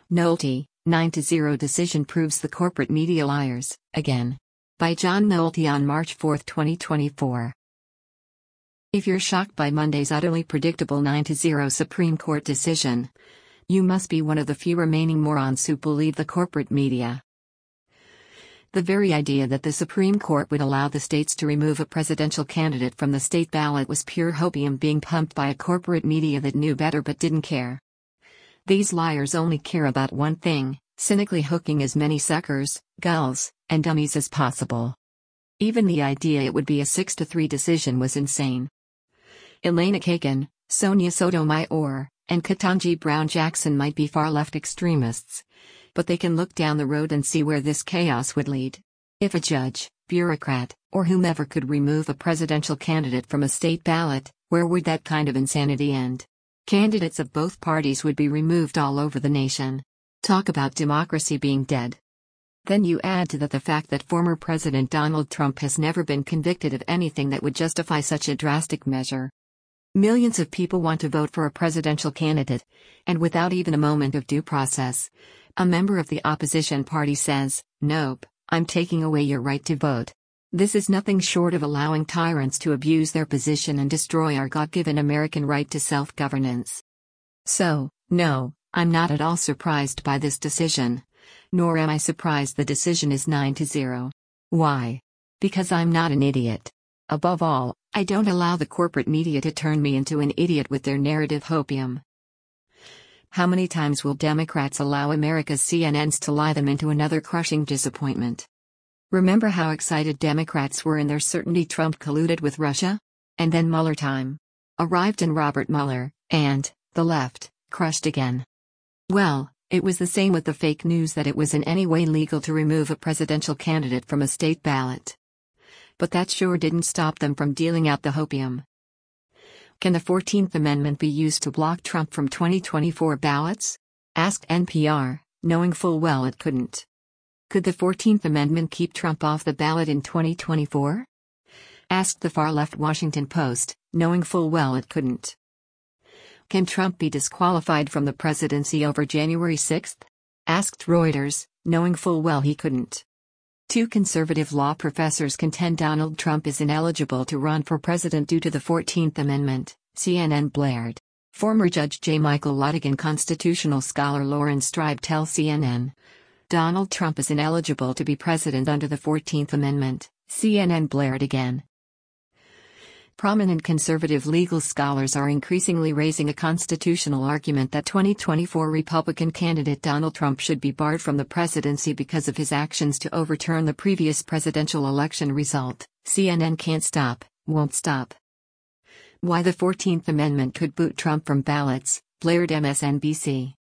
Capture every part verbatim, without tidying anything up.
Nolte, nine to zero decision proves the corporate media liars, again. By John Nolte on March fourth, twenty twenty-four. If you're shocked by Monday's utterly predictable nine to zero Supreme Court decision, you must be one of the few remaining morons who believe the corporate media. The very idea that the Supreme Court would allow the states to remove a presidential candidate from the state ballot was pure hopium being pumped by a corporate media that knew better but didn't care. These liars only care about one thing, cynically hooking as many suckers, gulls, and dummies as possible. Even the idea it would be a six to three decision was insane. Elena Kagan, Sonia Sotomayor, and Ketanji Brown Jackson might be far-left extremists, but they can look down the road and see where this chaos would lead. If a judge, bureaucrat, or whomever could remove a presidential candidate from a state ballot, where would that kind of insanity end? Candidates of both parties would be removed all over the nation. Talk about democracy being dead. Then you add to that the fact that former President Donald Trump has never been convicted of anything that would justify such a drastic measure. Millions of people want to vote for a presidential candidate, and without even a moment of due process, a member of the opposition party says, "Nope, I'm taking away your right to vote." This is nothing short of allowing tyrants to abuse their position and destroy our God-given American right to self-governance. So, no, I'm not at all surprised by this decision. Nor am I surprised the decision is nine to zero. Why? Because I'm not an idiot. Above all, I don't allow the corporate media to turn me into an idiot with their narrative hopium. How many times will Democrats allow America's C N Ns to lie them into another crushing disappointment? Remember how excited Democrats were in their certainty Trump colluded with Russia? And then Mueller time arrived and Robert Mueller, and, the left, crushed again. Well, it was the same with the fake news that it was in any way legal to remove a presidential candidate from a state ballot. But that sure didn't stop them from dealing out the hopium. Can the fourteenth Amendment be used to block Trump from twenty twenty-four ballots? Asked N P R, knowing full well it couldn't. Could the fourteenth Amendment keep Trump off the ballot in twenty twenty-four? Asked the far-left Washington Post, knowing full well it couldn't. Can Trump be disqualified from the presidency over January sixth? Asked Reuters, knowing full well he couldn't. Two conservative law professors contend Donald Trump is ineligible to run for president due to the fourteenth Amendment, C N N blared. Former Judge J. Michael Luttig and constitutional scholar Lauren Stribe tell C N N. Donald Trump is ineligible to be president under the fourteenth Amendment, C N N blared again. Prominent conservative legal scholars are increasingly raising a constitutional argument that twenty twenty-four Republican candidate Donald Trump should be barred from the presidency because of his actions to overturn the previous presidential election result. C N N can't stop, won't stop. Why the fourteenth Amendment could boot Trump from ballots, blared M S N B C.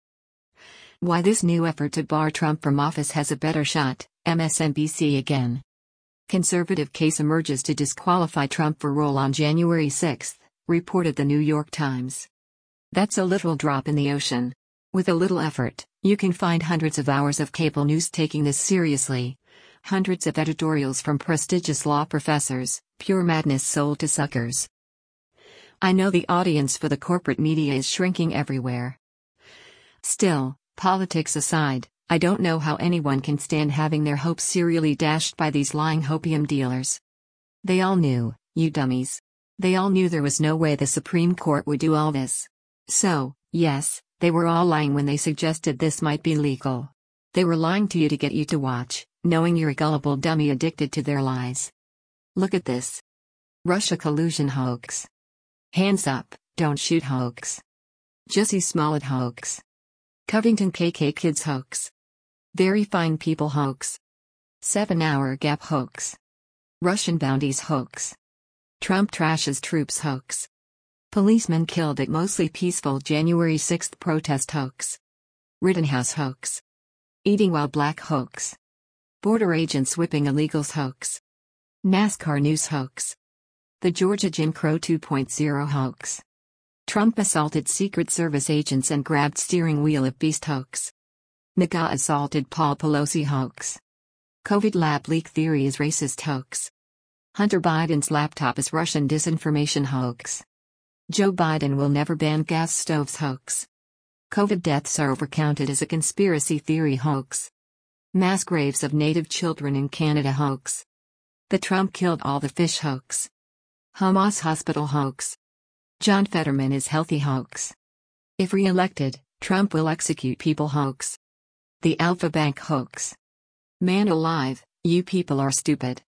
Why this new effort to bar Trump from office has a better shot, M S N B C again. Conservative case emerges to disqualify Trump for role on January sixth, reported the New York Times. That's a little drop in the ocean. With a little effort, you can find hundreds of hours of cable news taking this seriously. Hundreds of editorials from prestigious law professors, pure madness sold to suckers. I know the audience for the corporate media is shrinking everywhere. Still, politics aside, I don't know how anyone can stand having their hopes serially dashed by these lying hopium dealers. They all knew, you dummies. They all knew there was no way the Supreme Court would do all this. So, yes, they were all lying when they suggested this might be legal. They were lying to you to get you to watch, knowing you're a gullible dummy addicted to their lies. Look at this. Russia collusion hoax. Hands up, don't shoot hoax. Jussie Smollett hoax. Covington K K Kids hoax. Very fine people hoax. Seven-hour Gap hoax. Russian bounties hoax. Trump trashes troops hoax. Policemen killed at mostly peaceful January sixth protest hoax. Rittenhouse hoax. Eating while black hoax. Border agents whipping illegals hoax. NASCAR news hoax. The Georgia Jim Crow two point oh hoax. Trump assaulted Secret Service agents and grabbed steering wheel of beast hoax. MAGA assaulted Paul Pelosi hoax. COVID lab leak theory is racist hoax. Hunter Biden's laptop is Russian disinformation hoax. Joe Biden will never ban gas stoves hoax. COVID deaths are overcounted as a conspiracy theory hoax. Mass graves of native children in Canada hoax. The Trump killed all the fish hoax. Hamas hospital hoax. John Fetterman is healthy hoax. If re-elected, Trump will execute people hoax. The Alpha Bank hoax. Man alive, you people are stupid.